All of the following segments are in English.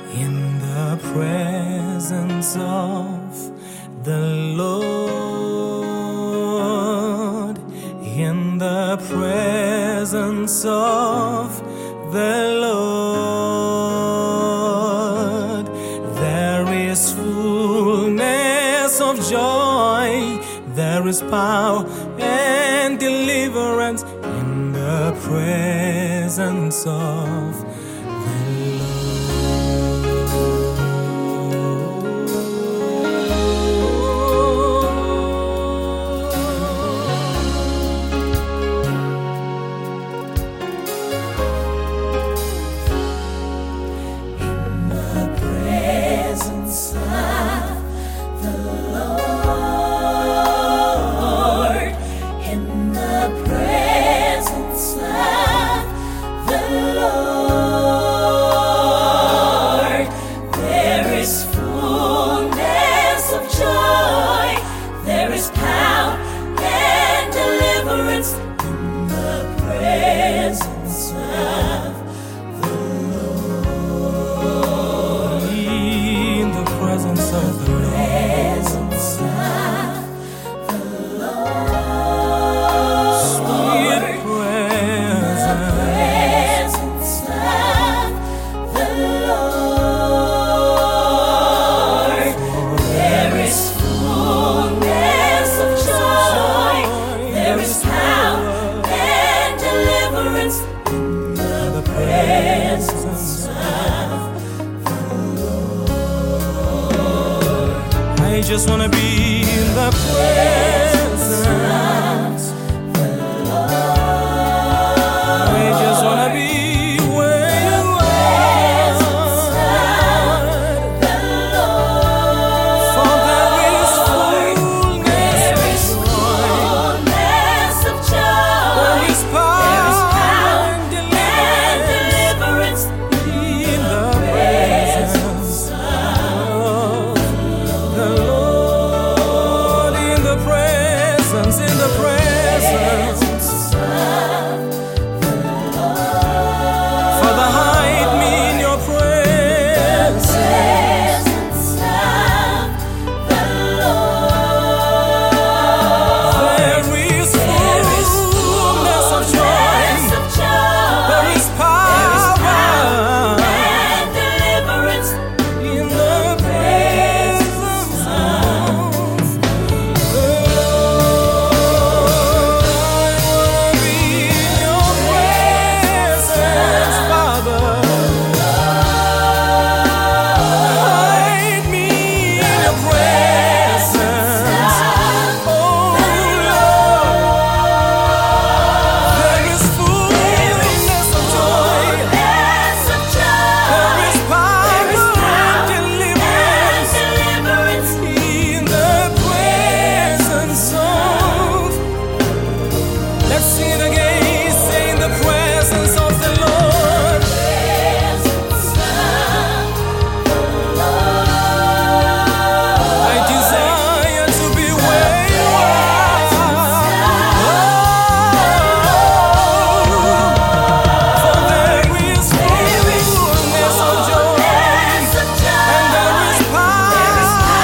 in the presence of the Lord, in the presence of the Lord, there is fullness of joy, there is power and deliverance in the presence of I just wanna be in the presence of the Lord. I just wanna be where you are, the Lord. For there is fullness of joy, there is power and deliverance in the presence of the Lord, in the presence of the Lord. Father, hide me in your presence of the Lord. There is fullness of joy, there is power and deliverance in the presence of the Lord. I wanna be in your presence, Father. Hide me in your presence, oh Lord. There is fullness of joy, there is power and deliverance in the presence of. Let's sing it again, say in the presence of the Lord. I desire to be where you are. For there is fullness of joy, and there is power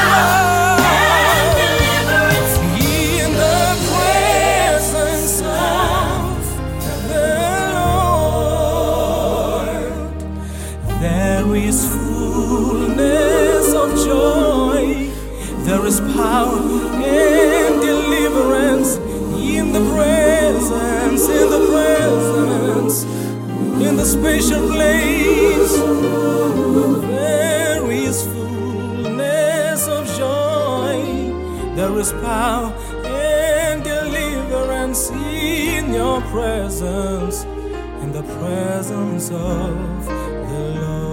in the presence of the Lord. There is fullness of joy, there is power and deliverance in the presence, in the special place. There is fullness of joy, there is power and deliverance in your presence, in the presence of the Lord.